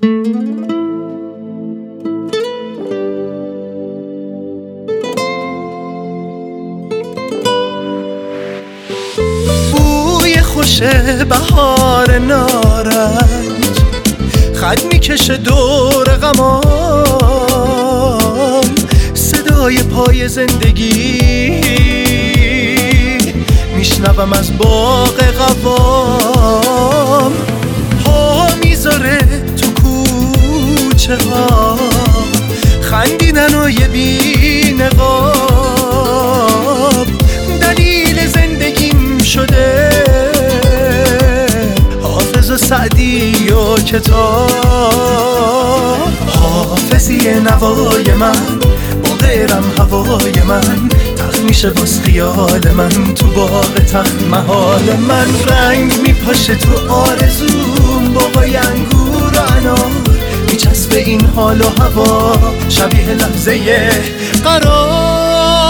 بوی خوش بهار نارنج خط میکشه دور غمام، صدای پای زندگی میشنوم از باغ قوام. پا میذاره تو کوچه ها خندیدن و یه بی نقاب، دلیل زندگیم شده حافظ و سعدی و کتاب. حافظی نوای من با غیرم هوای من، تخت میشه باز خیال من تو باغ تخت محال من. رنگ میپاشه تو آرزوم باغای انگور و انار، میچسبه این حال و هوا شبیه لحظه قرار.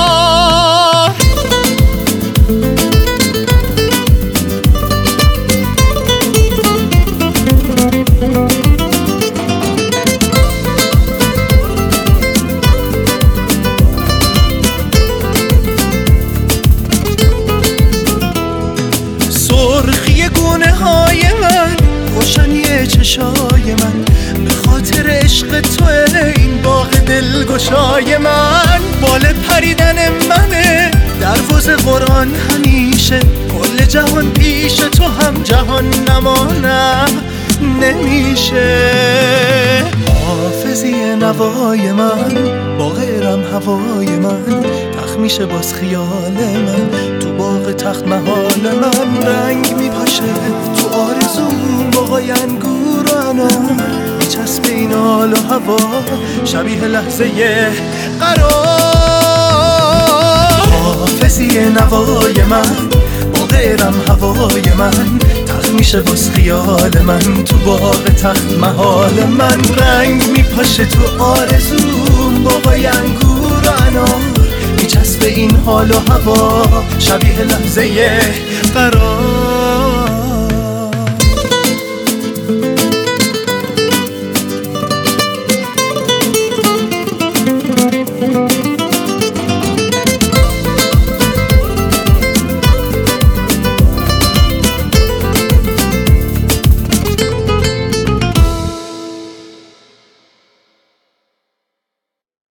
سرخی گونه های من، روشنی چشای من، به خاطر عشق توه این باغ دلگشای من. بال پریدن منه دروازه قرآن همیشه، کل جهان پیش تو هم جهان نمانم نمیشه. حافظی نوای من با غیرم هوای من، تخت میشه باز خیال من تو باغ تخت محال من. رنگ میپاشه تو آرزوم باغای انگور و انار، میچسبه این حال و هوا شبیه لحظه قرار. حافظی نوای من با غیرم هوای من، تخت میشه باز خیال من تو باغ تخت محال من. رنگ میپاشه تو آرزوم باغای انگور و انار، میچسبه این حال و هوا شبیه لحظه قرار.